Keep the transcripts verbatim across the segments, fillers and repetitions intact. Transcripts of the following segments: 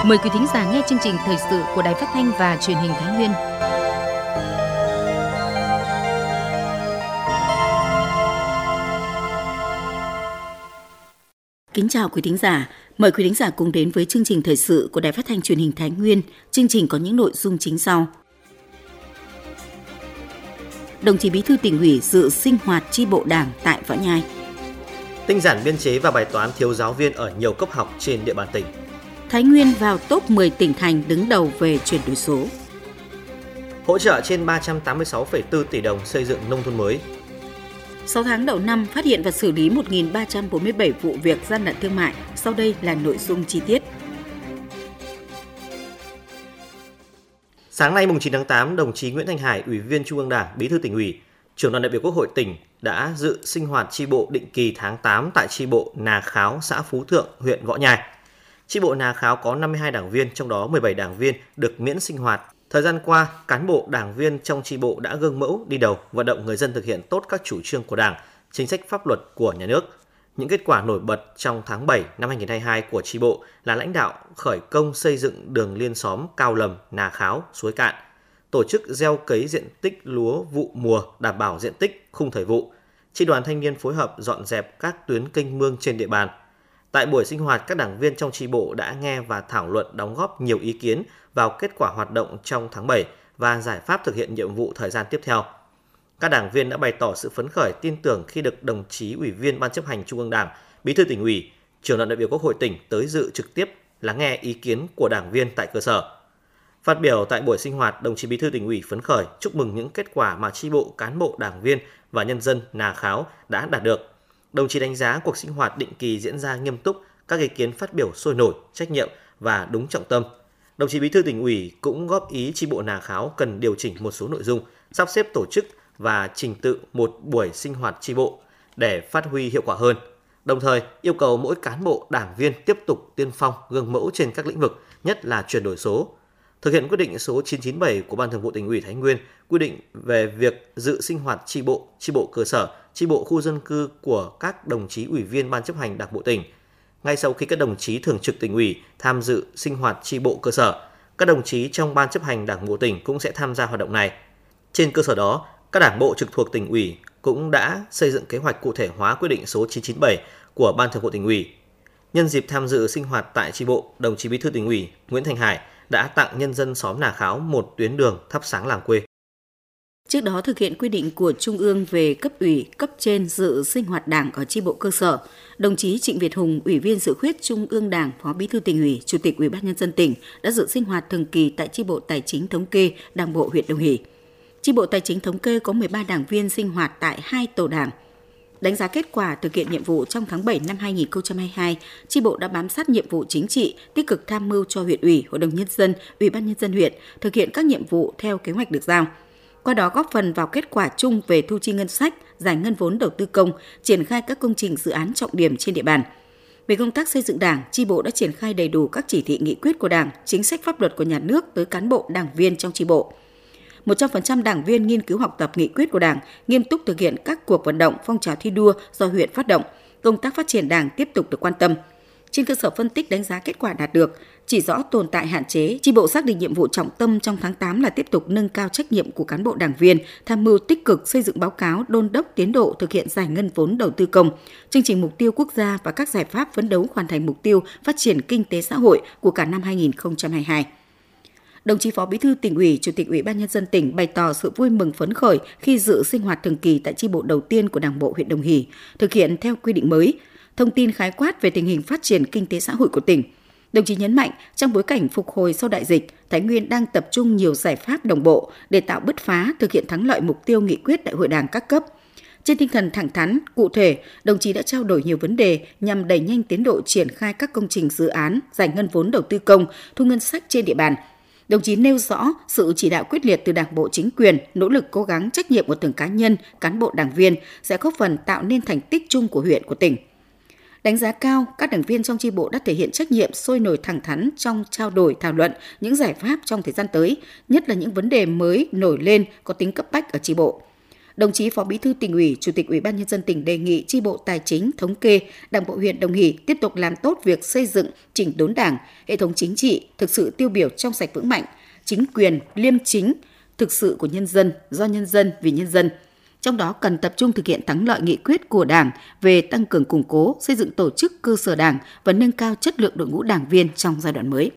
Mời quý thính giả nghe chương trình thời sự của Đài Phát thanh và Truyền hình Thái Nguyên. Kính chào quý thính giả, mời quý thính giả cùng đến với chương trình thời sự của Đài Phát thanh Truyền hình Thái Nguyên. Chương trình có những nội dung chính sau. Đồng chí Bí thư Tỉnh ủy dự sinh hoạt chi bộ Đảng tại Võ Nhai. Tinh giản biên chế và bài toán thiếu giáo viên ở nhiều cấp học trên địa bàn tỉnh. Thái Nguyên vào top mười tỉnh thành đứng đầu về chuyển đổi số. Hỗ trợ trên ba trăm tám mươi sáu phẩy bốn tỷ đồng xây dựng nông thôn mới. sáu tháng đầu năm phát hiện và xử lý một nghìn ba trăm bốn mươi bảy vụ việc gian lận thương mại. Sau đây là nội dung chi tiết. Sáng nay mùng chín tháng tám, đồng chí Nguyễn Thanh Hải, Ủy viên Trung ương Đảng, Bí thư Tỉnh ủy, Trưởng đoàn đại biểu Quốc hội tỉnh đã dự sinh hoạt chi bộ định kỳ tháng tám tại chi bộ Nà Kháo, xã Phú Thượng, huyện Võ Nhai. Chi bộ Nà Kháo có năm mươi hai đảng viên, trong đó mười bảy đảng viên được miễn sinh hoạt. Thời gian qua, cán bộ đảng viên trong chi bộ đã gương mẫu đi đầu, vận động người dân thực hiện tốt các chủ trương của Đảng, chính sách pháp luật của nhà nước. Những kết quả nổi bật trong tháng bảy năm hai nghìn không trăm hai mươi hai của chi bộ là lãnh đạo khởi công xây dựng đường liên xóm Cao Lầm, Nà Kháo, Suối Cạn, tổ chức gieo cấy diện tích lúa vụ mùa đảm bảo diện tích khung thời vụ, chi đoàn thanh niên phối hợp dọn dẹp các tuyến kênh mương trên địa bàn. Tại buổi sinh hoạt, các đảng viên trong chi bộ đã nghe và thảo luận đóng góp nhiều ý kiến vào kết quả hoạt động trong tháng bảy và giải pháp thực hiện nhiệm vụ thời gian tiếp theo. Các đảng viên đã bày tỏ sự phấn khởi, tin tưởng khi được đồng chí Ủy viên Ban chấp hành Trung ương Đảng, Bí thư Tỉnh ủy, Trưởng đoàn đại biểu Quốc hội tỉnh tới dự trực tiếp lắng nghe ý kiến của đảng viên tại cơ sở. Phát biểu tại buổi sinh hoạt, đồng chí Bí thư Tỉnh ủy phấn khởi chúc mừng những kết quả mà chi bộ, cán bộ, đảng viên và nhân dân Nà Kháo đã đạt được. Đồng chí đánh giá cuộc sinh hoạt định kỳ diễn ra nghiêm túc, các ý kiến phát biểu sôi nổi, trách nhiệm và đúng trọng tâm. Đồng chí Bí thư Tỉnh ủy cũng góp ý chi bộ Nà Kháo cần điều chỉnh một số nội dung, sắp xếp tổ chức và trình tự một buổi sinh hoạt chi bộ để phát huy hiệu quả hơn. Đồng thời yêu cầu mỗi cán bộ, đảng viên tiếp tục tiên phong, gương mẫu trên các lĩnh vực, nhất là chuyển đổi số. Thực hiện quyết định số chín trăm chín mươi bảy của Ban Thường vụ Tỉnh ủy Thái Nguyên quy định về việc dự sinh hoạt chi bộ, chi bộ cơ sở, chi bộ khu dân cư của các đồng chí ủy viên Ban chấp hành Đảng bộ tỉnh. Ngay sau khi các đồng chí thường trực Tỉnh ủy tham dự sinh hoạt chi bộ cơ sở, các đồng chí trong Ban chấp hành Đảng bộ tỉnh cũng sẽ tham gia hoạt động này. Trên cơ sở đó, các đảng bộ trực thuộc Tỉnh ủy cũng đã xây dựng kế hoạch cụ thể hóa quyết định số chín trăm chín mươi bảy của Ban Thường vụ Tỉnh ủy. Nhân dịp tham dự sinh hoạt tại chi bộ, đồng chí Bí thư Tỉnh ủy Nguyễn Thanh Hải đã tặng nhân dân xóm Nà Kháo một tuyến đường thắp sáng làng quê. Trước đó thực hiện quy định của Trung ương về cấp ủy, cấp trên dự sinh hoạt Đảng ở chi bộ cơ sở, đồng chí Trịnh Việt Hùng, Ủy viên Dự khuyết Trung ương Đảng, Phó Bí thư Tỉnh ủy, Chủ tịch Ủy ban nhân dân tỉnh đã dự sinh hoạt thường kỳ tại chi bộ Tài chính Thống kê Đảng bộ huyện Đồng Hỷ. Chi bộ Tài chính Thống kê có mười ba đảng viên sinh hoạt tại hai tổ đảng. Đánh giá kết quả thực hiện nhiệm vụ trong tháng bảy năm hai nghìn không trăm hai mươi hai, chi bộ đã bám sát nhiệm vụ chính trị, tích cực tham mưu cho huyện ủy, hội đồng nhân dân, Ủy ban nhân dân huyện thực hiện các nhiệm vụ theo kế hoạch được giao. Qua đó góp phần vào kết quả chung về thu chi ngân sách, giải ngân vốn đầu tư công, triển khai các công trình dự án trọng điểm trên địa bàn. Về công tác xây dựng Đảng, chi bộ đã triển khai đầy đủ các chỉ thị nghị quyết của Đảng, chính sách pháp luật của nhà nước tới cán bộ, đảng viên trong chi bộ. một trăm phần trăm đảng viên nghiên cứu học tập nghị quyết của Đảng, nghiêm túc thực hiện các cuộc vận động, phong trào thi đua do huyện phát động. Công tác phát triển Đảng tiếp tục được quan tâm. Trên cơ sở phân tích đánh giá kết quả đạt được, chỉ rõ tồn tại hạn chế, chi bộ xác định nhiệm vụ trọng tâm trong tháng tám là tiếp tục nâng cao trách nhiệm của cán bộ đảng viên, tham mưu tích cực xây dựng báo cáo đôn đốc tiến độ thực hiện giải ngân vốn đầu tư công, chương trình mục tiêu quốc gia và các giải pháp phấn đấu hoàn thành mục tiêu phát triển kinh tế xã hội của cả năm hai nghìn không trăm hai mươi hai. Đồng chí Phó Bí thư Tỉnh ủy, Chủ tịch Ủy ban nhân dân tỉnh bày tỏ sự vui mừng phấn khởi khi dự sinh hoạt thường kỳ tại chi bộ đầu tiên của Đảng bộ huyện Đồng Hỷ, thực hiện theo quy định mới, thông tin khái quát về tình hình phát triển kinh tế xã hội của tỉnh. Đồng chí nhấn mạnh, trong bối cảnh phục hồi sau đại dịch, Thái Nguyên đang tập trung nhiều giải pháp đồng bộ để tạo bứt phá thực hiện thắng lợi mục tiêu nghị quyết Đại hội Đảng các cấp. Trên tinh thần thẳng thắn, cụ thể, đồng chí đã trao đổi nhiều vấn đề nhằm đẩy nhanh tiến độ triển khai các công trình dự án, giải ngân vốn đầu tư công, thu ngân sách trên địa bàn. Đồng chí nêu rõ sự chỉ đạo quyết liệt từ Đảng bộ chính quyền, nỗ lực cố gắng trách nhiệm của từng cá nhân, cán bộ đảng viên sẽ góp phần tạo nên thành tích chung của huyện, của tỉnh. Đánh giá cao, các đảng viên trong chi bộ đã thể hiện trách nhiệm sôi nổi thẳng thắn trong trao đổi thảo luận những giải pháp trong thời gian tới, nhất là những vấn đề mới nổi lên có tính cấp bách ở chi bộ. Đồng chí Phó Bí thư Tỉnh ủy, Chủ tịch Ủy ban Nhân dân tỉnh đề nghị chi bộ Tài chính, Thống kê, Đảng bộ huyện Đồng Hỷ tiếp tục làm tốt việc xây dựng, chỉnh đốn Đảng, hệ thống chính trị thực sự tiêu biểu trong sạch vững mạnh, chính quyền liêm chính, thực sự của nhân dân, do nhân dân, vì nhân dân. Trong đó cần tập trung thực hiện thắng lợi nghị quyết của Đảng về tăng cường củng cố, xây dựng tổ chức cơ sở Đảng và nâng cao chất lượng đội ngũ đảng viên trong giai đoạn mới.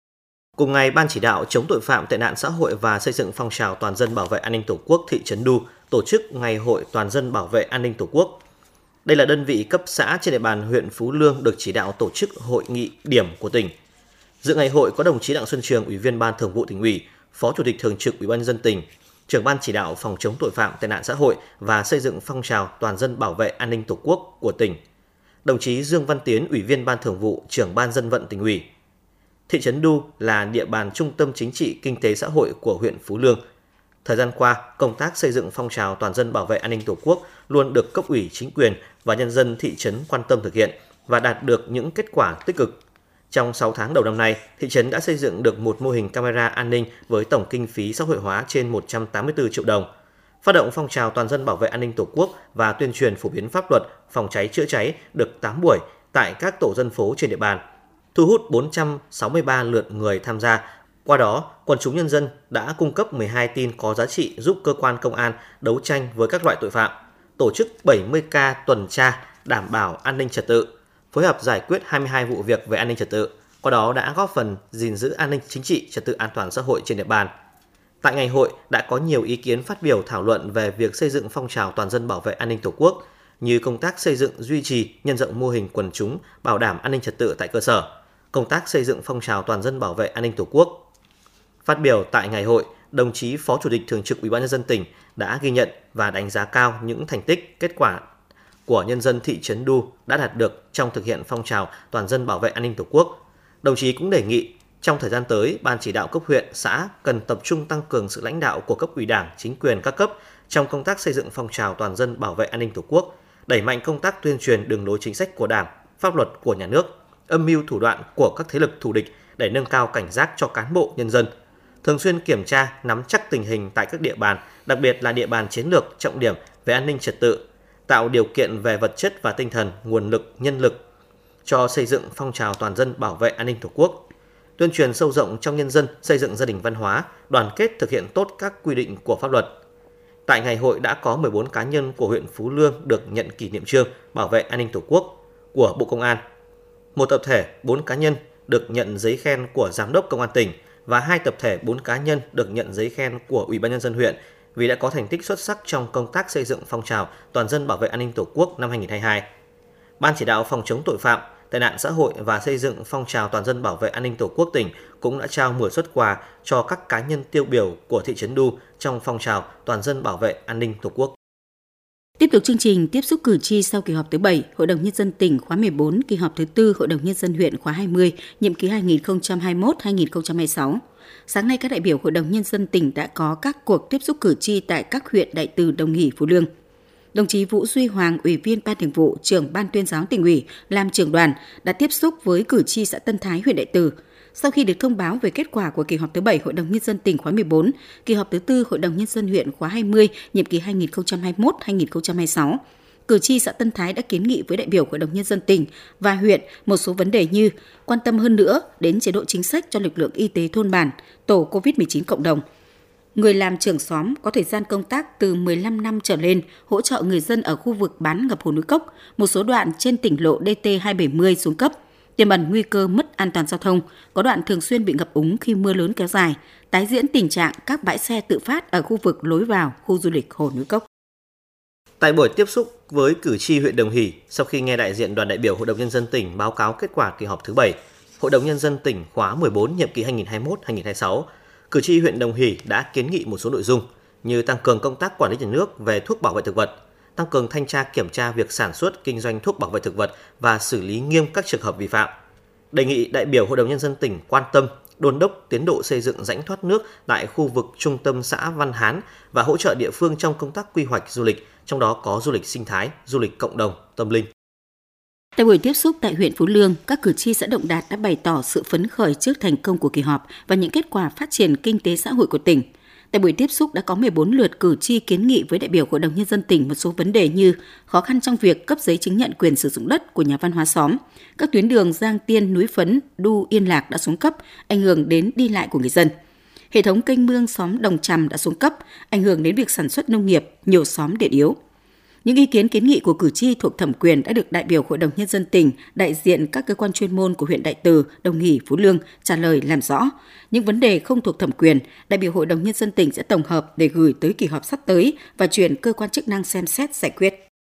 Cùng ngày, Ban chỉ đạo chống tội phạm tệ nạn xã hội và xây dựng phong trào toàn dân bảo vệ an ninh Tổ quốc thị trấn Đu tổ chức Ngày hội toàn dân bảo vệ an ninh Tổ quốc. Đây là đơn vị cấp xã trên địa bàn huyện Phú Lương được chỉ đạo tổ chức hội nghị điểm của tỉnh. Dự ngày hội có đồng chí Đặng Xuân Trường, Ủy viên Ban Thường vụ Tỉnh ủy, Phó Chủ tịch Thường trực Ủy ban nhân dân tỉnh, Trưởng Ban chỉ đạo phòng chống tội phạm tệ nạn xã hội và xây dựng phong trào toàn dân bảo vệ an ninh Tổ quốc của tỉnh. Đồng chí Dương Văn Tiến, Ủy viên Ban Thường vụ, Trưởng Ban Dân vận Tỉnh ủy. Thị trấn Đu là địa bàn trung tâm chính trị, kinh tế xã hội của huyện Phú Lương. Thời gian qua, công tác xây dựng phong trào toàn dân bảo vệ an ninh Tổ quốc luôn được cấp ủy, chính quyền và nhân dân thị trấn quan tâm thực hiện và đạt được những kết quả tích cực. Trong sáu tháng đầu năm nay, thị trấn đã xây dựng được một mô hình camera an ninh với tổng kinh phí xã hội hóa trên một trăm tám mươi tư triệu đồng, phát động phong trào toàn dân bảo vệ an ninh Tổ quốc và tuyên truyền phổ biến pháp luật phòng cháy chữa cháy được tám buổi tại các tổ dân phố trên địa bàn, thu hút bốn trăm sáu mươi ba lượt người tham gia. Qua đó, quần chúng nhân dân đã cung cấp mười hai tin có giá trị giúp cơ quan công an đấu tranh với các loại tội phạm, tổ chức bảy mươi ca tuần tra đảm bảo an ninh trật tự, phối hợp giải quyết hai mươi hai vụ việc về an ninh trật tự, qua đó đã góp phần gìn giữ an ninh chính trị, trật tự an toàn xã hội trên địa bàn. Tại ngày hội đã có nhiều ý kiến phát biểu thảo luận về việc xây dựng phong trào toàn dân bảo vệ an ninh Tổ quốc, như công tác xây dựng, duy trì, nhân rộng mô hình quần chúng bảo đảm an ninh trật tự tại cơ sở, công tác xây dựng phong trào toàn dân bảo vệ an ninh Tổ quốc. Phát biểu tại ngày hội, đồng chí Phó Chủ tịch Thường trực Ủy ban nhân dân tỉnh đã ghi nhận và đánh giá cao những thành tích, kết quả của nhân dân thị trấn Đu đã đạt được trong thực hiện phong trào toàn dân bảo vệ an ninh Tổ quốc. Đồng chí cũng đề nghị trong thời gian tới, Ban chỉ đạo cấp huyện, xã cần tập trung tăng cường sự lãnh đạo của cấp ủy Đảng, chính quyền các cấp trong công tác xây dựng phong trào toàn dân bảo vệ an ninh Tổ quốc, đẩy mạnh công tác tuyên truyền đường lối chính sách của Đảng, pháp luật của nhà nước, âm mưu thủ đoạn của các thế lực thù địch để nâng cao cảnh giác cho cán bộ nhân dân, thường xuyên kiểm tra, nắm chắc tình hình tại các địa bàn, đặc biệt là địa bàn chiến lược trọng điểm về an ninh trật tự, tạo điều kiện về vật chất và tinh thần, nguồn lực, nhân lực cho xây dựng phong trào toàn dân bảo vệ an ninh Tổ quốc, tuyên truyền sâu rộng trong nhân dân xây dựng gia đình văn hóa, đoàn kết thực hiện tốt các quy định của pháp luật. Tại ngày hội đã có mười bốn cá nhân của huyện Phú Lương được nhận kỷ niệm chương bảo vệ an ninh Tổ quốc của Bộ Công an, một tập thể bốn cá nhân được nhận giấy khen của Giám đốc Công an tỉnh và hai tập thể bốn cá nhân được nhận giấy khen của Ủy ban nhân dân huyện vì đã có thành tích xuất sắc trong công tác xây dựng phong trào toàn dân bảo vệ an ninh Tổ quốc năm hai không hai hai. Ban chỉ đạo phòng chống tội phạm, tệ nạn xã hội và xây dựng phong trào toàn dân bảo vệ an ninh Tổ quốc tỉnh cũng đã trao mười suất quà cho các cá nhân tiêu biểu của thị trấn Đu trong phong trào toàn dân bảo vệ an ninh Tổ quốc. Tiếp tục chương trình tiếp xúc cử tri sau kỳ họp thứ bảy, Hội đồng Nhân dân tỉnh khóa mười bốn, kỳ họp thứ tư Hội đồng Nhân dân huyện khóa hai mươi, nhiệm kỳ hai nghìn không trăm hai mươi mốt đến hai nghìn không trăm hai mươi sáu. Sáng nay, các đại biểu Hội đồng Nhân dân tỉnh đã có các cuộc tiếp xúc cử tri tại các huyện Đại Từ, Đồng Hỷ, Phú Lương. Đồng chí Vũ Duy Hoàng, Ủy viên Ban Thường vụ, Trưởng Ban Tuyên giáo Tỉnh ủy, làm trưởng đoàn đã tiếp xúc với cử tri xã Tân Thái, huyện Đại Từ. Sau khi được thông báo về kết quả của kỳ họp thứ bảy Hội đồng Nhân dân tỉnh khóa mười bốn, kỳ họp thứ tư Hội đồng Nhân dân huyện khóa hai mươi, nhiệm kỳ hai nghìn không trăm hai mươi mốt đến hai nghìn không trăm hai mươi sáu, cử tri xã Tân Thái đã kiến nghị với đại biểu Hội đồng Nhân dân tỉnh và huyện một số vấn đề như quan tâm hơn nữa đến chế độ chính sách cho lực lượng y tế thôn bản, tổ covid mười chín cộng đồng, người làm trưởng xóm có thời gian công tác từ mười lăm năm trở lên, hỗ trợ người dân ở khu vực bán ngập hồ núi Cốc, một số đoạn trên tỉnh lộ D T hai bảy mươi xuống cấp, tiềm ẩn nguy cơ mất an toàn giao thông, có đoạn thường xuyên bị ngập úng khi mưa lớn kéo dài, tái diễn tình trạng các bãi xe tự phát ở khu vực lối vào khu du lịch hồ núi Cốc. Tại buổi tiếp xúc với cử tri huyện Đồng Hỷ, sau khi nghe đại diện đoàn đại biểu Hội đồng Nhân dân tỉnh báo cáo kết quả kỳ họp thứ bảy, Hội đồng Nhân dân tỉnh khóa mười bốn, nhiệm kỳ hai nghìn không trăm hai mươi mốt đến hai nghìn không trăm hai mươi sáu, cử tri huyện Đồng Hỷ đã kiến nghị một số nội dung như tăng cường công tác quản lý nhà nước về thuốc bảo vệ thực vật, tăng cường thanh tra kiểm tra việc sản xuất, kinh doanh thuốc bảo vệ thực vật và xử lý nghiêm các trường hợp vi phạm. Đề nghị đại biểu Hội đồng Nhân dân tỉnh quan tâm, đôn đốc tiến độ xây dựng rãnh thoát nước tại khu vực trung tâm xã Văn Hán và hỗ trợ địa phương trong công tác quy hoạch du lịch, trong đó có du lịch sinh thái, du lịch cộng đồng, tâm linh. Tại buổi tiếp xúc tại huyện Phú Lương, các cử tri xã Động Đạt đã bày tỏ sự phấn khởi trước thành công của kỳ họp và những kết quả phát triển kinh tế xã hội của tỉnh. Tại buổi tiếp xúc đã có mười bốn lượt cử tri kiến nghị với đại biểu Hội đồng Nhân dân tỉnh một số vấn đề như khó khăn trong việc cấp giấy chứng nhận quyền sử dụng đất của nhà văn hóa xóm, các tuyến đường Giang Tiên, Núi Phấn, Đu, Yên Lạc đã xuống cấp, ảnh hưởng đến đi lại của người dân. Hệ thống kênh mương xóm Đồng Trầm đã xuống cấp, ảnh hưởng đến việc sản xuất nông nghiệp, nhiều xóm điện yếu. Những ý kiến kiến nghị của cử tri thuộc thẩm quyền đã được đại biểu Hội đồng Nhân dân tỉnh, đại diện các cơ quan chuyên môn của huyện Đại Từ, Đồng Hỷ, Phú Lương trả lời làm rõ. Những vấn đề không thuộc thẩm quyền, đại biểu Hội đồng Nhân dân tỉnh sẽ tổng hợp để gửi tới kỳ họp sắp tới và chuyển cơ quan chức năng xem xét giải quyết.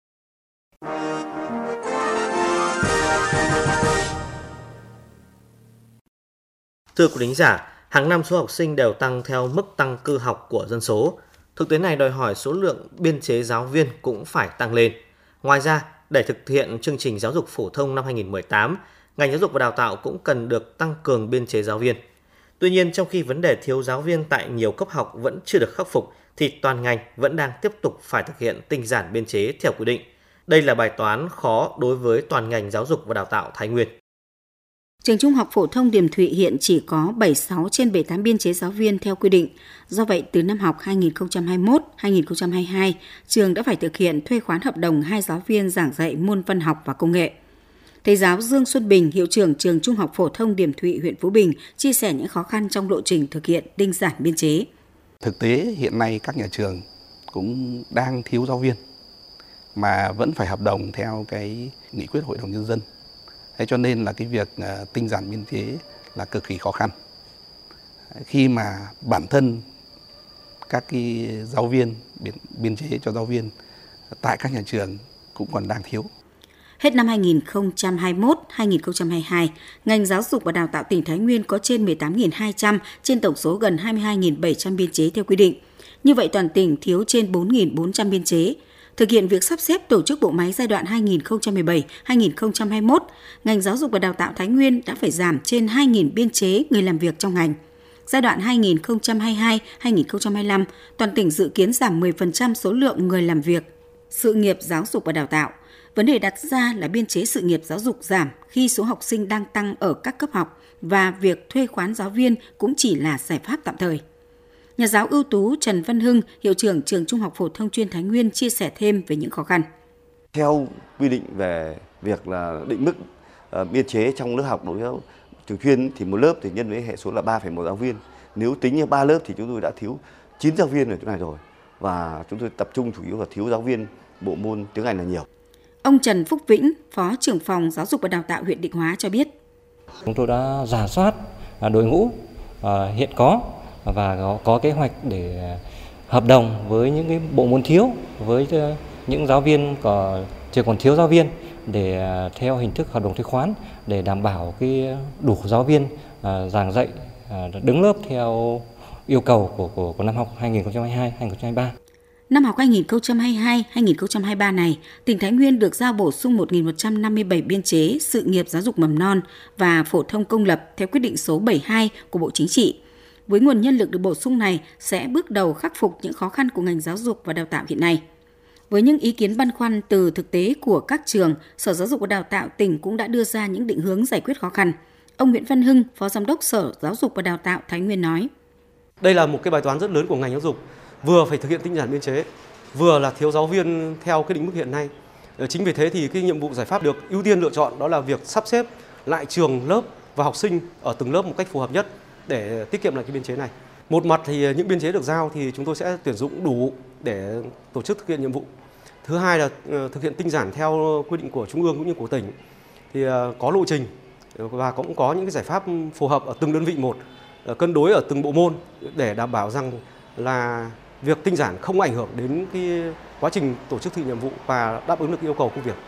Thưa quý thính giả, hàng năm số học sinh đều tăng theo mức tăng cư học của dân số. Thực tế này đòi hỏi số lượng biên chế giáo viên cũng phải tăng lên. Ngoài ra, để thực hiện chương trình giáo dục phổ thông năm hai không một tám, ngành giáo dục và đào tạo cũng cần được tăng cường biên chế giáo viên. Tuy nhiên, trong khi vấn đề thiếu giáo viên tại nhiều cấp học vẫn chưa được khắc phục, thì toàn ngành vẫn đang tiếp tục phải thực hiện tinh giản biên chế theo quy định. Đây là bài toán khó đối với toàn ngành giáo dục và đào tạo Thái Nguyên. Trường Trung học phổ thông Điềm Thụy hiện chỉ có bảy mươi sáu trên bảy mươi tám biên chế giáo viên theo quy định. Do vậy, từ năm học hai nghìn không trăm hai mươi mốt hai nghìn không trăm hai mươi hai, trường đã phải thực hiện thuê khoán hợp đồng hai giáo viên giảng dạy môn văn học và công nghệ. Thầy giáo Dương Xuân Bình, hiệu trưởng Trường Trung học phổ thông Điềm Thụy, huyện Phú Bình, chia sẻ những khó khăn trong lộ trình thực hiện tinh giản biên chế. Thực tế hiện nay các nhà trường cũng đang thiếu giáo viên mà vẫn phải hợp đồng theo cái nghị quyết Hội đồng Nhân dân. Thế cho nên là cái việc uh, tinh giản biên chế là cực kỳ khó khăn. Khi mà bản thân các cái giáo viên, biên, biên chế cho giáo viên tại các nhà trường cũng còn đang thiếu. Hết năm hai nghìn không trăm hai mươi mốt hai nghìn không trăm hai mươi hai, ngành giáo dục và đào tạo tỉnh Thái Nguyên có trên mười tám nghìn hai trăm trên tổng số gần hai mươi hai nghìn bảy trăm biên chế theo quy định. Như vậy toàn tỉnh thiếu trên bốn nghìn bốn trăm biên chế. Thực hiện việc sắp xếp tổ chức bộ máy giai đoạn hai nghìn không trăm mười bảy đến hai nghìn không trăm hai mươi mốt, ngành giáo dục và đào tạo Thái Nguyên đã phải giảm trên hai nghìn biên chế người làm việc trong ngành. Giai đoạn hai nghìn không trăm hai mươi hai đến hai nghìn không trăm hai mươi lăm, toàn tỉnh dự kiến giảm mười phần trăm số lượng người làm việc sự nghiệp giáo dục và đào tạo. Vấn đề đặt ra là biên chế sự nghiệp giáo dục giảm khi số học sinh đang tăng ở các cấp học và việc thuê khoán giáo viên cũng chỉ là giải pháp tạm thời. Nhà giáo ưu tú Trần Văn Hưng, hiệu trưởng Trường Trung học phổ thông chuyên Thái Nguyên chia sẻ thêm về những khó khăn. Theo quy định về việc là định mức uh, biên chế trong lớp học đối với trường chuyên thì một lớp thì nhân với hệ số là ba phẩy một giáo viên. Nếu tính như ba lớp thì chúng tôi đã thiếu chín giáo viên ở chỗ này rồi. Và chúng tôi tập trung chủ yếu là thiếu giáo viên bộ môn tiếng Anh là nhiều. Ông Trần Phúc Vĩnh, Phó trưởng phòng Giáo dục và Đào tạo huyện Định Hóa cho biết. Chúng tôi đã rà soát đội ngũ uh, hiện có và có, có kế hoạch để hợp đồng với những cái bộ môn thiếu, với những giáo viên có chưa còn thiếu giáo viên để theo hình thức hợp đồng thuê khoán để đảm bảo cái đủ giáo viên uh, giảng dạy uh, đứng lớp theo yêu cầu của, của, của năm học hai nghìn không trăm hai mươi hai hai nghìn không trăm hai mươi ba. Năm học hai nghìn không trăm hai mươi hai hai nghìn không trăm hai mươi ba này, tỉnh Thái Nguyên được giao bổ sung một nghìn một trăm năm mươi bảy biên chế sự nghiệp giáo dục mầm non và phổ thông công lập theo quyết định số bảy mươi hai của Bộ Chính trị. Với nguồn nhân lực được bổ sung này sẽ bước đầu khắc phục những khó khăn của ngành giáo dục và đào tạo hiện nay. Với những ý kiến băn khoăn từ thực tế của các trường, Sở Giáo dục và Đào tạo tỉnh cũng đã đưa ra những định hướng giải quyết khó khăn. Ông Nguyễn Văn Hưng, Phó Giám đốc Sở Giáo dục và Đào tạo Thái Nguyên nói. Đây là một cái bài toán rất lớn của ngành giáo dục, vừa phải thực hiện tinh giản biên chế, vừa là thiếu giáo viên theo cái định mức hiện nay. Chính vì thế thì cái nhiệm vụ giải pháp được ưu tiên lựa chọn đó là việc sắp xếp lại trường lớp và học sinh ở từng lớp một cách phù hợp nhất để tiết kiệm lại cái biên chế này. Một mặt thì những biên chế được giao thì chúng tôi sẽ tuyển dụng đủ để tổ chức thực hiện nhiệm vụ. Thứ hai là thực hiện tinh giản theo quy định của Trung ương cũng như của tỉnh thì có lộ trình và cũng có những cái giải pháp phù hợp ở từng đơn vị một, cân đối ở từng bộ môn để đảm bảo rằng là việc tinh giản không ảnh hưởng đến cái quá trình tổ chức thực hiện nhiệm vụ và đáp ứng được yêu cầu công việc.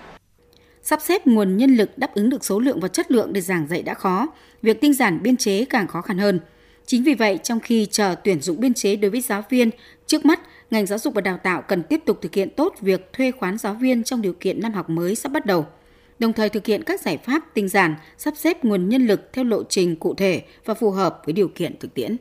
Sắp xếp nguồn nhân lực đáp ứng được số lượng và chất lượng để giảng dạy đã khó, việc tinh giản biên chế càng khó khăn hơn. Chính vì vậy, trong khi chờ tuyển dụng biên chế đối với giáo viên, trước mắt, ngành giáo dục và đào tạo cần tiếp tục thực hiện tốt việc thuê khoán giáo viên trong điều kiện năm học mới sắp bắt đầu, đồng thời thực hiện các giải pháp tinh giản, sắp xếp nguồn nhân lực theo lộ trình cụ thể và phù hợp với điều kiện thực tiễn.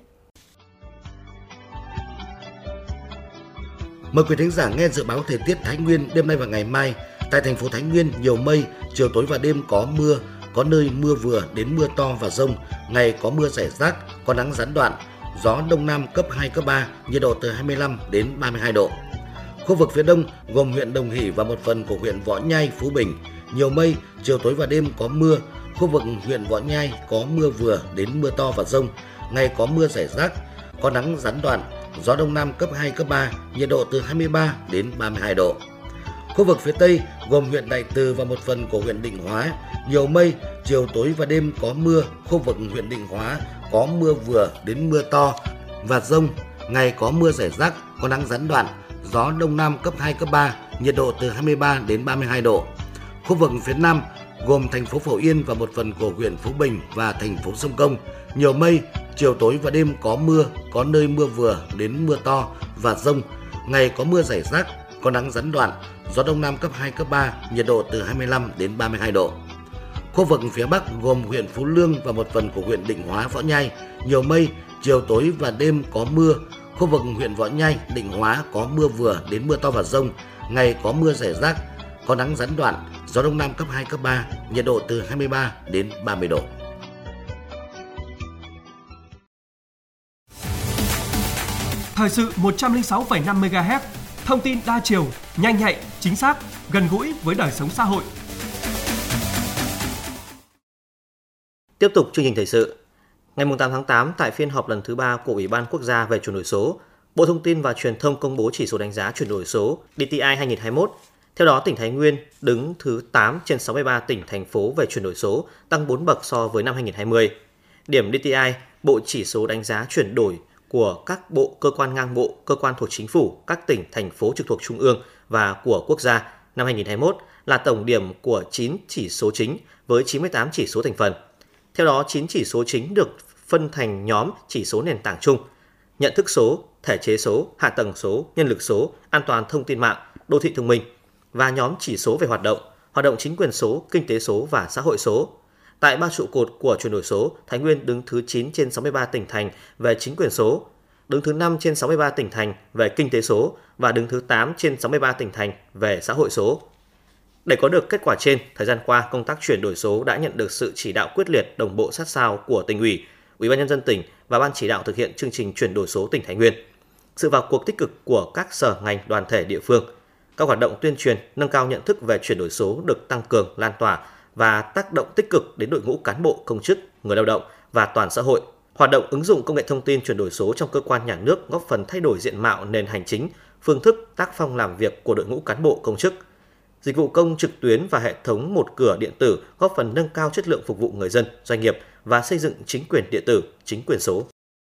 Mời quý thính giả nghe dự báo thời tiết Thái Nguyên đêm nay và ngày mai. Tại thành phố Thái Nguyên, nhiều mây, chiều tối và đêm có mưa, có nơi mưa vừa đến mưa to và dông, ngày có mưa rải rác, có nắng gián đoạn, gió Đông Nam cấp hai, cấp ba, nhiệt độ từ hai mươi lăm đến ba mươi hai độ. Khu vực phía Đông gồm huyện Đồng Hỷ và một phần của huyện Võ Nhai, Phú Bình, nhiều mây, chiều tối và đêm có mưa. Khu vực huyện Võ Nhai có mưa vừa đến mưa to và dông, ngày có mưa rải rác, có nắng gián đoạn, gió Đông Nam cấp hai, cấp ba, nhiệt độ từ hai mươi ba đến ba mươi hai độ. Khu vực phía Tây gồm huyện Đại Từ và một phần của huyện Định Hóa, nhiều mây, chiều tối và đêm có mưa. Khu vực huyện Định Hóa có mưa vừa đến mưa to và dông, ngày có mưa rải rác, có nắng gián đoạn, gió Đông Nam cấp hai, cấp ba, nhiệt độ từ hai mươi ba đến ba mươi hai độ. Khu vực phía Nam gồm thành phố Phổ Yên và một phần của huyện Phú Bình và thành phố Sông Công, nhiều mây, chiều tối và đêm có mưa, có nơi mưa vừa đến mưa to và dông, ngày có mưa rải rác, có nắng gián đoạn, gió Đông Nam cấp hai, cấp ba, nhiệt độ từ hai mươi lăm đến ba mươi hai độ. Khu vực phía Bắc gồm huyện Phú Lương và một phần của huyện Định Hóa, Võ Nhai, nhiều mây, chiều tối và đêm có mưa. Khu vực huyện Võ Nhai, Định Hóa có mưa vừa đến mưa to và dông, ngày có mưa rải rác, có nắng gián đoạn, gió Đông Nam cấp hai, cấp ba, nhiệt độ từ hai mươi ba đến ba mươi độ. Thời sự một trăm lẻ sáu phẩy năm mê ga héc, thông tin đa chiều, nhanh nhạy, chính xác, gần gũi với đời sống xã hội. Tiếp tục chương trình thời sự. Ngày tám tháng tám, tại phiên họp lần thứ ba của Ủy ban Quốc gia về chuyển đổi số, Bộ Thông tin và Truyền thông công bố chỉ số đánh giá chuyển đổi số đê tê i hai không hai mốt. Theo đó, tỉnh Thái Nguyên đứng thứ tám trên sáu mươi ba tỉnh, thành phố về chuyển đổi số, tăng bốn bậc so với năm hai không hai không. Điểm đê tê i, bộ chỉ số đánh giá chuyển đổi của các bộ, cơ quan ngang bộ, cơ quan thuộc chính phủ, các tỉnh, thành phố trực thuộc trung ương và của quốc gia năm hai không hai mốt là tổng điểm của chín chỉ số chính với chín mươi tám chỉ số thành phần. Theo đó, chín chỉ số chính được phân thành nhóm chỉ số nền tảng chung: nhận thức số, thể chế số, hạ tầng số, nhân lực số, an toàn thông tin mạng, đô thị thông minh, và nhóm chỉ số về hoạt động, hoạt động chính quyền số, kinh tế số và xã hội số. Tại ba trụ cột của chuyển đổi số, Thái Nguyên đứng thứ chín trên sáu mươi ba tỉnh thành về chính quyền số, đứng thứ năm trên sáu mươi ba tỉnh thành về kinh tế số và đứng thứ tám trên sáu mươi ba tỉnh thành về xã hội số. Để có được kết quả trên, thời gian qua, công tác chuyển đổi số đã nhận được sự chỉ đạo quyết liệt, đồng bộ, sát sao của Tỉnh ủy, Ủy ban nhân dân tỉnh và Ban chỉ đạo thực hiện chương trình chuyển đổi số tỉnh Thái Nguyên. Sự vào cuộc tích cực của các sở ngành, đoàn thể địa phương, các hoạt động tuyên truyền, nâng cao nhận thức về chuyển đổi số được tăng cường, lan tỏa và tác động tích cực đến đội ngũ cán bộ, công chức, người lao động và toàn xã hội. Hoạt động ứng dụng công nghệ thông tin chuyển đổi số trong cơ quan nhà nước góp phần thay đổi diện mạo nền hành chính, phương thức, tác phong làm việc của đội ngũ cán bộ, công chức. Dịch vụ công trực tuyến và hệ thống một cửa điện tử góp phần nâng cao chất lượng phục vụ người dân, doanh nghiệp và xây dựng chính quyền điện tử, chính quyền số.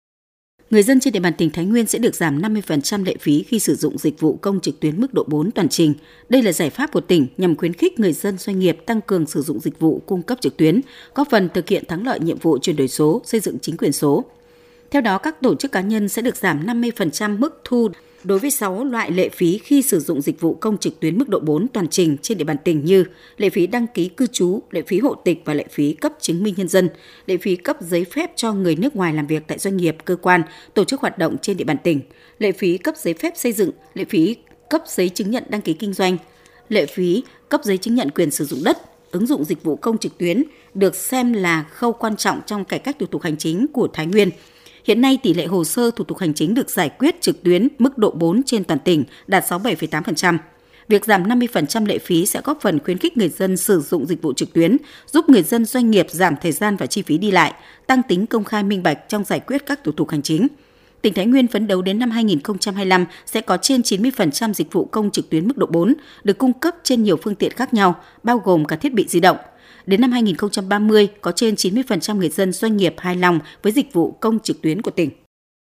Người dân trên địa bàn tỉnh Thái Nguyên sẽ được giảm năm mươi phần trăm lệ phí khi sử dụng dịch vụ công trực tuyến mức độ bốn toàn trình. Đây là giải pháp của tỉnh nhằm khuyến khích người dân, doanh nghiệp tăng cường sử dụng dịch vụ cung cấp trực tuyến, góp phần thực hiện thắng lợi nhiệm vụ chuyển đổi số, xây dựng chính quyền số. Theo đó, các tổ chức cá nhân sẽ được giảm năm mươi phần trăm mức thu đối với sáu loại lệ phí khi sử dụng dịch vụ công trực tuyến mức độ bốn toàn trình trên địa bàn tỉnh như lệ phí đăng ký cư trú, lệ phí hộ tịch và lệ phí cấp chứng minh nhân dân, lệ phí cấp giấy phép cho người nước ngoài làm việc tại doanh nghiệp, cơ quan, tổ chức hoạt động trên địa bàn tỉnh, lệ phí cấp giấy phép xây dựng, lệ phí cấp giấy chứng nhận đăng ký kinh doanh, lệ phí cấp giấy chứng nhận quyền sử dụng đất. Ứng dụng dịch vụ công trực tuyến được xem là khâu quan trọng trong cải cách thủ tục hành chính của Thái Nguyên. Hiện nay, tỷ lệ hồ sơ thủ tục hành chính được giải quyết trực tuyến mức độ bốn trên toàn tỉnh đạt sáu mươi bảy phẩy tám phần trăm. Việc giảm năm mươi phần trăm lệ phí sẽ góp phần khuyến khích người dân sử dụng dịch vụ trực tuyến, giúp người dân, doanh nghiệp giảm thời gian và chi phí đi lại, tăng tính công khai minh bạch trong giải quyết các thủ tục hành chính. Tỉnh Thái Nguyên phấn đấu đến năm hai nghìn không trăm hai mươi lăm sẽ có trên chín mươi phần trăm dịch vụ công trực tuyến mức độ bốn được cung cấp trên nhiều phương tiện khác nhau, bao gồm cả thiết bị di động. Đến năm hai nghìn không trăm ba mươi, có trên chín mươi phần trăm người dân, doanh nghiệp hài lòng với dịch vụ công trực tuyến của tỉnh.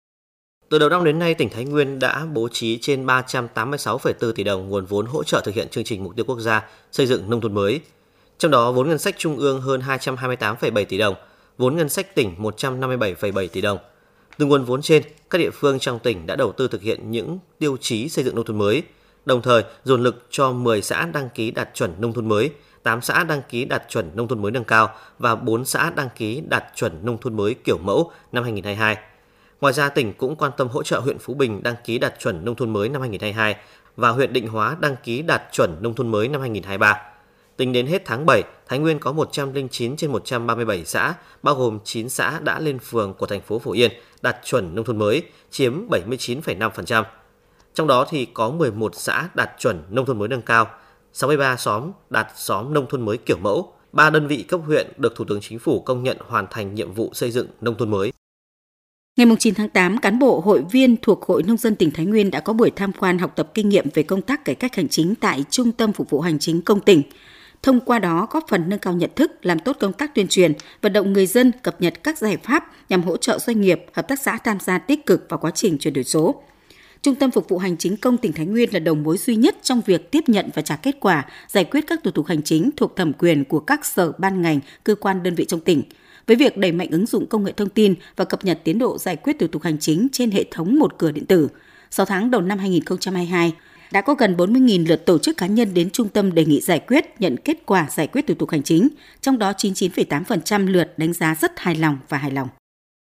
Từ đầu năm đến nay, tỉnh Thái Nguyên đã bố trí trên ba trăm tám mươi sáu phẩy bốn tỷ đồng nguồn vốn hỗ trợ thực hiện chương trình mục tiêu quốc gia xây dựng nông thôn mới. Trong đó, vốn ngân sách trung ương hơn hai trăm hai mươi tám phẩy bảy tỷ đồng, vốn ngân sách tỉnh một trăm năm mươi bảy phẩy bảy tỷ đồng. Từ nguồn vốn trên, các địa phương trong tỉnh đã đầu tư thực hiện những tiêu chí xây dựng nông thôn mới, đồng thời dồn lực cho mười xã đăng ký đạt chuẩn nông thôn mới, tám xã đăng ký đạt chuẩn nông thôn mới nâng cao và bốn xã đăng ký đạt chuẩn nông thôn mới kiểu mẫu năm hai nghìn không trăm hai mươi hai. Ngoài ra, tỉnh cũng quan tâm hỗ trợ huyện Phú Bình đăng ký đạt chuẩn nông thôn mới năm hai nghìn không trăm hai mươi hai và huyện Định Hóa đăng ký đạt chuẩn nông thôn mới năm hai nghìn không trăm hai mươi ba. Tính đến hết tháng bảy, Thái Nguyên có một trăm lẻ chín trên một trăm ba mươi bảy xã, bao gồm chín xã đã lên phường của thành phố Phổ Yên đạt chuẩn nông thôn mới, chiếm bảy mươi chín phẩy năm phần trăm. Trong đó thì có mười một xã đạt chuẩn nông thôn mới nâng cao, sáu mươi ba xóm đạt xóm nông thôn mới kiểu mẫu, ba đơn vị cấp huyện được Thủ tướng Chính phủ công nhận hoàn thành nhiệm vụ xây dựng nông thôn mới. Ngày chín tháng tám, cán bộ hội viên thuộc Hội Nông dân tỉnh Thái Nguyên đã có buổi tham quan học tập kinh nghiệm về công tác cải cách hành chính tại Trung tâm Phục vụ Hành chính công tỉnh. Thông qua đó góp phần nâng cao nhận thức, làm tốt công tác tuyên truyền, vận động người dân cập nhật các giải pháp nhằm hỗ trợ doanh nghiệp, hợp tác xã tham gia tích cực vào quá trình chuyển đổi số. Trung tâm Phục vụ Hành chính công tỉnh Thái Nguyên là đầu mối duy nhất trong việc tiếp nhận và trả kết quả, giải quyết các thủ tục hành chính thuộc thẩm quyền của các sở ban ngành, cơ quan đơn vị trong tỉnh. Với việc đẩy mạnh ứng dụng công nghệ thông tin và cập nhật tiến độ giải quyết thủ tục hành chính trên hệ thống một cửa điện tử, sáu tháng đầu năm hai nghìn không trăm hai mươi hai, đã có gần bốn mươi nghìn lượt tổ chức cá nhân đến trung tâm đề nghị giải quyết, nhận kết quả giải quyết thủ tục hành chính, trong đó chín mươi chín phẩy tám phần trăm lượt đánh giá rất hài lòng và hài lòng.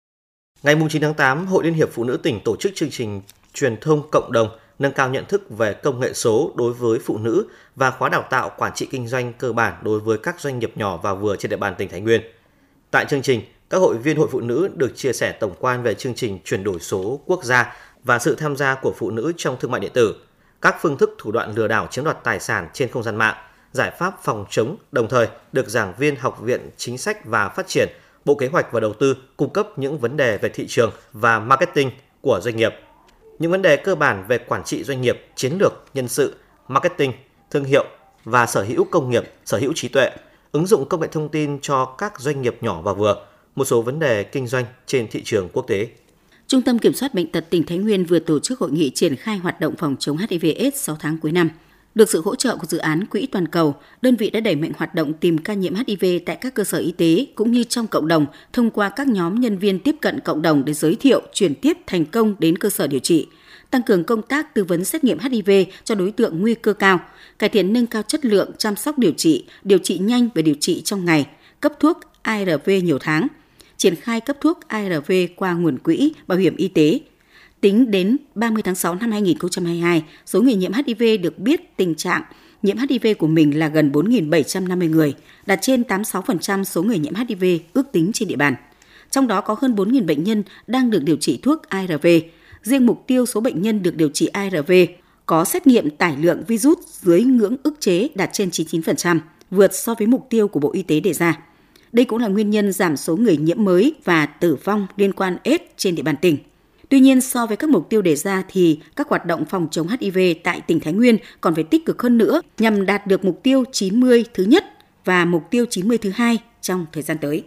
Ngày chín tháng tám, Hội Liên hiệp Phụ nữ tỉnh tổ chức chương trình truyền thông cộng đồng nâng cao nhận thức về công nghệ số đối với phụ nữ và khóa đào tạo quản trị kinh doanh cơ bản đối với các doanh nghiệp nhỏ và vừa trên địa bàn tỉnh Thái Nguyên. Tại chương trình, các hội viên hội phụ nữ được chia sẻ tổng quan về chương trình chuyển đổi số quốc gia và sự tham gia của phụ nữ trong thương mại điện tử, các phương thức thủ đoạn lừa đảo chiếm đoạt tài sản trên không gian mạng, giải pháp phòng chống, đồng thời được giảng viên Học viện Chính sách và Phát triển, Bộ Kế hoạch và Đầu tư cung cấp những vấn đề về thị trường và marketing của doanh nghiệp. Những vấn đề cơ bản về quản trị doanh nghiệp, chiến lược, nhân sự, marketing, thương hiệu và sở hữu công nghiệp, sở hữu trí tuệ, ứng dụng công nghệ thông tin cho các doanh nghiệp nhỏ và vừa, một số vấn đề kinh doanh trên thị trường quốc tế. Trung tâm Kiểm soát Bệnh tật tỉnh Thái Nguyên vừa tổ chức hội nghị triển khai hoạt động phòng chống H I V AIDS sáu tháng cuối năm. Được sự hỗ trợ của dự án Quỹ Toàn cầu, đơn vị đã đẩy mạnh hoạt động tìm ca nhiễm H I V tại các cơ sở y tế cũng như trong cộng đồng thông qua các nhóm nhân viên tiếp cận cộng đồng để giới thiệu, chuyển tiếp thành công đến cơ sở điều trị, tăng cường công tác tư vấn xét nghiệm H I V cho đối tượng nguy cơ cao, cải thiện nâng cao chất lượng chăm sóc điều trị, điều trị nhanh và điều trị trong ngày, cấp thuốc A R V nhiều tháng, triển khai cấp thuốc A R V qua nguồn quỹ bảo hiểm y tế. Tính đến ba mươi tháng sáu năm hai nghìn không trăm hai mươi hai, số người nhiễm H I V được biết tình trạng nhiễm H I V của mình là gần bốn nghìn bảy trăm năm mươi người, đạt trên tám mươi sáu phần trăm số người nhiễm H I V ước tính trên địa bàn. Trong đó có hơn bốn nghìn bệnh nhân đang được điều trị thuốc A R V. Riêng mục tiêu số bệnh nhân được điều trị A R V có xét nghiệm tải lượng virus dưới ngưỡng ức chế đạt trên chín mươi chín phần trăm, vượt so với mục tiêu của Bộ Y tế đề ra. Đây cũng là nguyên nhân giảm số người nhiễm mới và tử vong liên quan AIDS trên địa bàn tỉnh. Tuy nhiên, so với các mục tiêu đề ra thì các hoạt động phòng chống H I V tại tỉnh Thái Nguyên còn phải tích cực hơn nữa nhằm đạt được mục tiêu chín mươi thứ nhất và mục tiêu chín mươi thứ hai trong thời gian tới.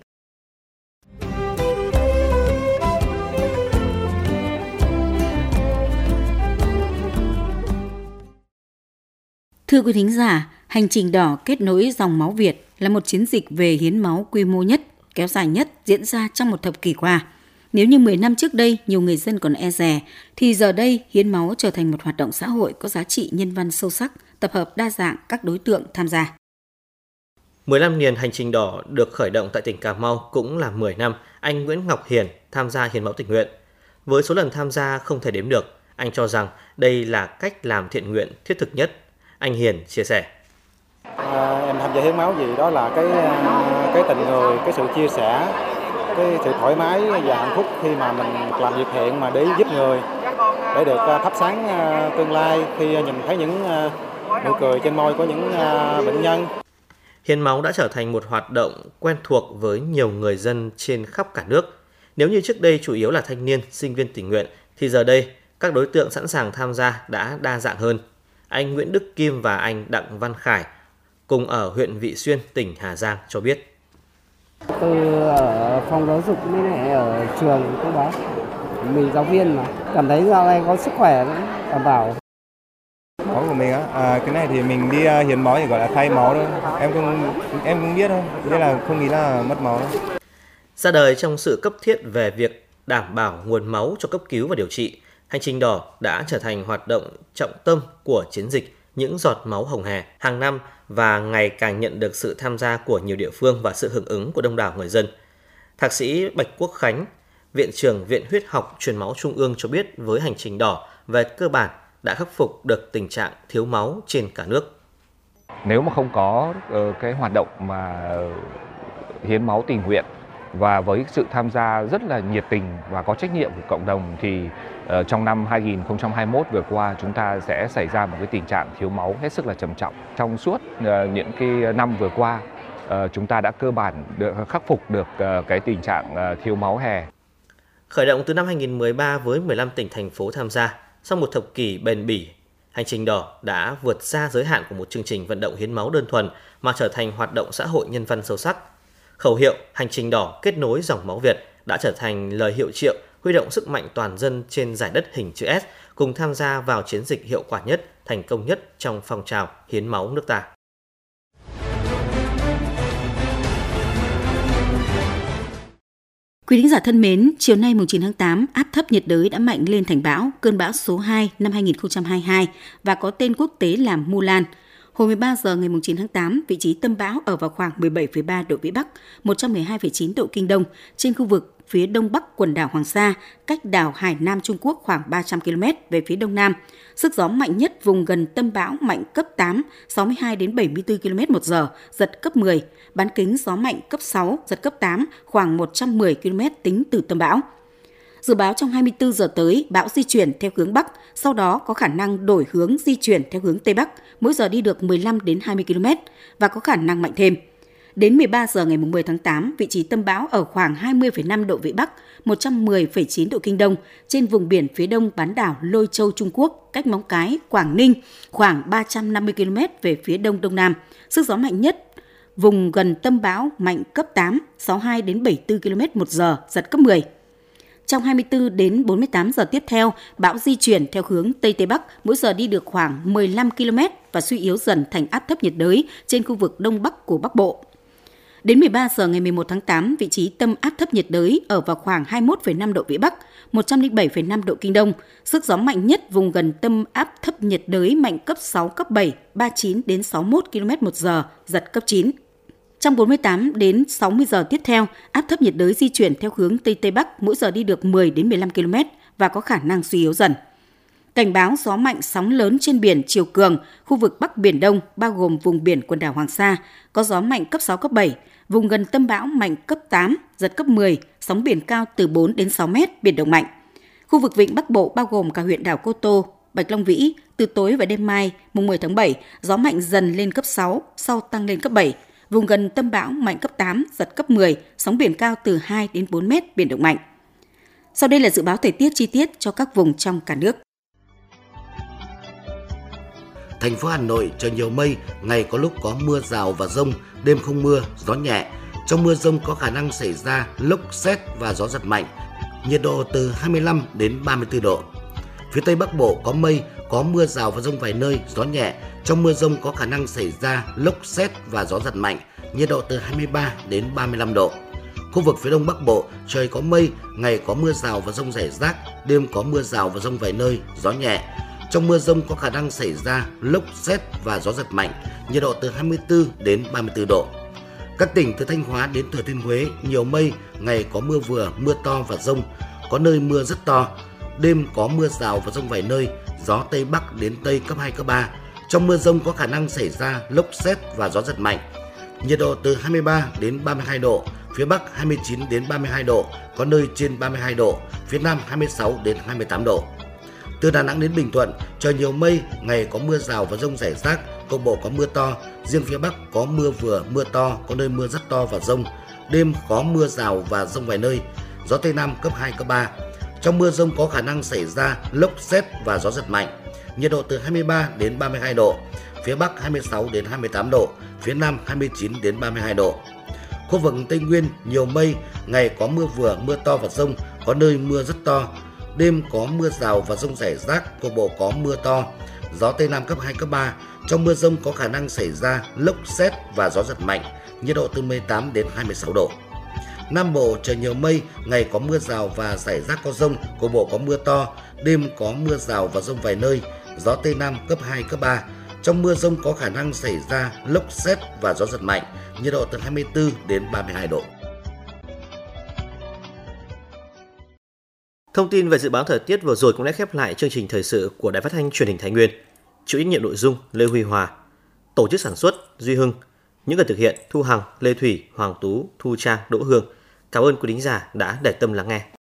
Thưa quý thính giả, Hành trình đỏ kết nối dòng máu Việt là một chiến dịch về hiến máu quy mô nhất, kéo dài nhất diễn ra trong một thập kỷ qua. Nếu như mười năm trước đây nhiều người dân còn e dè, thì giờ đây hiến máu trở thành một hoạt động xã hội có giá trị nhân văn sâu sắc, tập hợp đa dạng các đối tượng tham gia. mười lăm niên hành trình đỏ được khởi động tại tỉnh Cà Mau cũng là mười năm anh Nguyễn Ngọc Hiền tham gia hiến máu tình nguyện. Với số lần tham gia không thể đếm được, anh cho rằng đây là cách làm thiện nguyện thiết thực nhất. Anh Hiền chia sẻ. À, em tham gia hiến máu gì đó là cái cái tình người, cái sự chia sẻ, cái sự thoải mái và hạnh phúc khi mà mình làm việc thiện mà để giúp người, để được thắp sáng tương lai khi nhìn thấy những nụ cười trên môi của những bệnh nhân. Hiến máu đã trở thành một hoạt động quen thuộc với nhiều người dân trên khắp cả nước. Nếu như trước đây chủ yếu là thanh niên, sinh viên tình nguyện, thì giờ đây các đối tượng sẵn sàng tham gia đã đa dạng hơn. Anh Nguyễn Đức Kim và anh Đặng Văn Khải cùng ở huyện Vị Xuyên, tỉnh Hà Giang cho biết. Từ ở phòng giáo dục với lại ở trường cô bác, mình giáo viên mà cảm thấy dạo này có sức khỏe đảm bảo. Máu của mình á, à, cái này thì mình đi uh, hiến máu thì gọi là thay máu thôi. Em không em cũng biết thôi, nên là không nghĩ là mất máu đâu. Ra đời trong sự cấp thiết về việc đảm bảo nguồn máu cho cấp cứu và điều trị, Hành trình đỏ đã trở thành hoạt động trọng tâm của chiến dịch Những giọt máu hồng hà hàng năm và ngày càng nhận được sự tham gia của nhiều địa phương và sự hưởng ứng của đông đảo người dân. Thạc sĩ Bạch Quốc Khánh, Viện trưởng Viện Huyết học Truyền máu Trung ương cho biết với Hành trình đỏ về cơ bản đã khắc phục được tình trạng thiếu máu trên cả nước. Nếu mà không có uh, cái hoạt động mà hiến máu tình nguyện và với sự tham gia rất là nhiệt tình và có trách nhiệm của cộng đồng thì uh, trong năm hai nghìn không trăm hai mươi mốt vừa qua chúng ta sẽ xảy ra một cái tình trạng thiếu máu hết sức là trầm trọng. Trong suốt uh, những cái năm vừa qua uh, chúng ta đã cơ bản được khắc phục được uh, cái tình trạng uh, thiếu máu hè. Khởi động từ năm hai nghìn không trăm mười ba với mười lăm tỉnh thành phố tham gia, sau một thập kỷ bền bỉ, Hành trình đỏ đã vượt xa giới hạn của một chương trình vận động hiến máu đơn thuần mà trở thành hoạt động xã hội nhân văn sâu sắc. Khẩu hiệu Hành trình đỏ kết nối dòng máu Việt đã trở thành lời hiệu triệu huy động sức mạnh toàn dân trên giải đất hình chữ S cùng tham gia vào chiến dịch hiệu quả nhất, thành công nhất trong phong trào hiến máu nước ta. Quý thính giả thân mến, chiều nay mùng chín tháng tám, áp thấp nhiệt đới đã mạnh lên thành bão, cơn bão số hai năm hai nghìn không trăm hai mươi hai và có tên quốc tế là Mulan. Hồi mười ba giờ ngày mùng chín tháng tám, vị trí tâm bão ở vào khoảng mười bảy phẩy ba độ Vĩ Bắc, một trăm mười hai phẩy chín độ Kinh Đông, trên khu vực phía đông bắc quần đảo Hoàng Sa, cách đảo Hải Nam Trung Quốc khoảng ba trăm ki lô mét về phía đông nam. Sức gió mạnh nhất vùng gần tâm bão mạnh cấp tám, sáu mươi hai đến bảy mươi tư ki lô mét một giờ, giật cấp mười. Bán kính gió mạnh cấp sáu, giật cấp tám, khoảng một trăm mười ki lô mét tính từ tâm bão. Dự báo trong hai mươi tư giờ tới, bão di chuyển theo hướng Bắc, sau đó có khả năng đổi hướng di chuyển theo hướng Tây Bắc, mỗi giờ đi được mười lăm đến hai mươi ki lô mét và có khả năng mạnh thêm. Đến mười ba giờ ngày mười tháng tám, vị trí tâm bão ở khoảng hai mươi phẩy năm độ Vĩ Bắc, một trăm mười phẩy chín độ Kinh Đông, trên vùng biển phía đông bán đảo Lôi Châu Trung Quốc, cách Móng Cái, Quảng Ninh, khoảng ba trăm năm mươi ki lô mét về phía đông đông nam. Sức gió mạnh nhất vùng gần tâm bão mạnh cấp tám, sáu mươi hai đến bảy mươi tư ki lô mét một giờ, giật cấp mười. Trong hai mươi tư đến bốn mươi tám giờ tiếp theo, bão di chuyển theo hướng Tây Tây Bắc, mỗi giờ đi được khoảng mười lăm ki lô mét và suy yếu dần thành áp thấp nhiệt đới trên khu vực Đông Bắc của Bắc Bộ. Đến mười ba giờ ngày mười một tháng tám, vị trí tâm áp thấp nhiệt đới ở vào khoảng hai mươi mốt phẩy năm độ Vĩ Bắc, một trăm lẻ bảy phẩy năm độ Kinh Đông. Sức gió mạnh nhất vùng gần tâm áp thấp nhiệt đới mạnh cấp sáu, cấp bảy, ba mươi chín đến sáu mươi mốt ki lô mét một giờ, giật cấp chín. Trong bốn mươi tám đến sáu mươi giờ tiếp theo, áp thấp nhiệt đới di chuyển theo hướng Tây Tây Bắc, mỗi giờ đi được mười đến mười lăm ki lô mét và có khả năng suy yếu dần. Cảnh báo gió mạnh sóng lớn trên biển chiều cường, khu vực Bắc Biển Đông bao gồm vùng biển quần đảo Hoàng Sa, có gió mạnh cấp sáu, cấp bảy, vùng gần tâm bão mạnh cấp tám, giật cấp mười, sóng biển cao từ bốn đến sáu mét, biển động mạnh. Khu vực Vịnh Bắc Bộ bao gồm cả huyện đảo Cô Tô, Bạch Long Vĩ, từ tối và đêm mai, mùng mười tháng bảy, gió mạnh dần lên cấp sáu, sau tăng lên cấp bảy. Vùng gần tâm bão mạnh cấp tám, giật cấp mười, sóng biển cao từ hai đến bốn mét, biển động mạnh. Sau đây là dự báo thời tiết chi tiết cho các vùng trong cả nước. Thành phố Hà Nội trời nhiều mây, ngày có lúc có mưa rào và dông, đêm không mưa, gió nhẹ. Trong mưa dông có khả năng xảy ra lốc sét và gió giật mạnh. Nhiệt độ từ hai mươi lăm đến ba mươi tư độ. Phía Tây Bắc Bộ có mây, có mưa rào và dông vài nơi, gió nhẹ. Trong mưa dông có khả năng xảy ra lốc sét và gió giật mạnh. Nhiệt độ từ hai mươi ba đến ba mươi lăm độ. Khu vực phía Đông Bắc Bộ trời có mây, ngày có mưa rào và dông rải rác, đêm có mưa rào và dông vài nơi, gió nhẹ. Trong mưa dông có khả năng xảy ra lốc sét và gió giật mạnh, nhiệt độ từ hai mươi tư đến ba mươi tư độ. Các tỉnh từ Thanh Hóa đến Thừa Thiên Huế nhiều mây, ngày có mưa vừa, mưa to và dông, có nơi mưa rất to. Đêm có mưa rào và dông vài nơi, gió Tây Bắc đến Tây cấp hai, cấp ba. Trong mưa dông có khả năng xảy ra lốc sét và gió giật mạnh. Nhiệt độ từ hai mươi ba đến ba mươi hai độ, phía Bắc hai mươi chín đến ba mươi hai độ, có nơi trên ba mươi hai độ, phía Nam hai mươi sáu đến hai mươi tám độ. Từ Đà Nẵng đến Bình Thuận, trời nhiều mây, ngày có mưa rào và dông rải rác, cục bộ có mưa to, riêng phía Bắc có mưa vừa, mưa to, có nơi mưa rất to và dông. Đêm có mưa rào và dông vài nơi, gió Tây Nam cấp hai, cấp ba. Trong mưa dông có khả năng xảy ra lốc sét và gió giật mạnh. Nhiệt độ từ hai mươi ba đến ba mươi hai độ, phía Bắc hai mươi sáu đến hai mươi tám độ, phía Nam hai mươi chín đến ba mươi hai độ. Khu vực Tây Nguyên nhiều mây, ngày có mưa vừa, mưa to và dông, có nơi mưa rất to. Đêm có mưa rào và dông rải rác, cục bộ có mưa to, gió Tây Nam cấp hai, cấp ba. Trong mưa dông có khả năng xảy ra lốc sét và gió giật mạnh, nhiệt độ từ mười tám đến hai mươi sáu độ. Nam Bộ trời nhiều mây, ngày có mưa rào và rải rác có dông, cục bộ có mưa to, đêm có mưa rào và dông vài nơi, gió Tây Nam cấp hai, cấp ba. Trong mưa dông có khả năng xảy ra lốc sét và gió giật mạnh, nhiệt độ từ hai mươi tư đến ba mươi hai độ. Thông tin về dự báo thời tiết vừa rồi cũng đã khép lại chương trình thời sự của Đài Phát thanh Truyền hình Thái Nguyên. Chịu trách nhiệm nội dung Lê Huy Hòa. tổ chức sản xuất Duy Hưng, những người thực hiện Thu Hằng, Lê Thủy, Hoàng Tú, Thu Trang, Đỗ Hương. Cảm ơn quý thính giả đã để tâm lắng nghe.